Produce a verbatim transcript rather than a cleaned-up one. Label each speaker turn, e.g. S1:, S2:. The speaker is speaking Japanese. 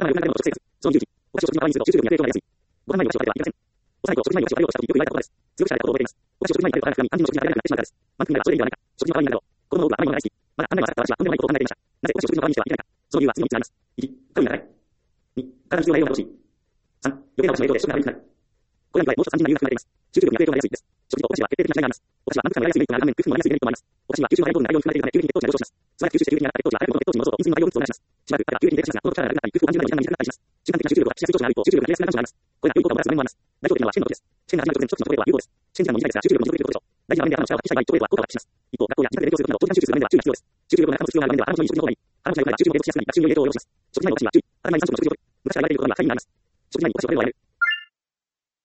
S1: が生まれるのを直接、その技術、お菓子を食事の場合にすると、集中力に影響が出やすい。ご飯前にお菓子を食べてはいけません。幼い頃、食事前にお菓子を食べようとしたとき、よく言われたことです。通学者であることを覚えています。お菓子を食事前に食べると腹が膨らみ、肝心の食事に入らなくなってしまうからです。満腹になればそれでいいのではないか。食事の場合になると、子供の多くは甘いものが大好き。まだ、あんなには朝から私はとんでもないことを考えていました。なぜお菓子を食事の場合にしてはいけないか。その理由は次のみっつあります。いち、カロリーが高い。に、体に必要な栄養が乏しい。さん、余計なお菓子の影響で食が悪くなる。これらに加え、もう一つ肝心な理由が含まれています。集中力に悪影響が出やすいです。食事とお菓子は決定的な違いがあります。お菓子は満腹感がやすいメリットがある反面、空腹もなりやすいデメリットもあります。お菓子には吸収の早い糖分が大量に含まれているため、急激に血糖値が上昇します。素早く吸収して急激に上昇します。しばらく経ったら急激に低下した血糖値が早くこの血糖値に戻そう。いつにまでも短くなったり、空腹を感じなくなったりします。瞬間的な集中力が希薄を感じなくなったりします。瞬間的な集中力が切れやすくなる可能性があります。これらによる効果もプラス面もあります。これらによる効果もプラス面もあります。大学病気の場合は心理的な一つのチョコレートは有効です。シェンジャーの短いですが集中力の短いチョコレートと大事な場面で頭の力を発揮したい場合、チョコレートは効果を発揮します。一方、学校や自宅で勉強する時など長時間集中する場面では注意が必要です。集中力の中の必要な場面では腹持ちのいい食事の方がいい。腹持ちが良くなれば集中も継続しやすくなり、学習に良い影響を及ぼします。食事前のお菓子は注意。頭に酸素の食事を。昔から言われていることが会議になります。食事前にお菓子を食べるのはやめる。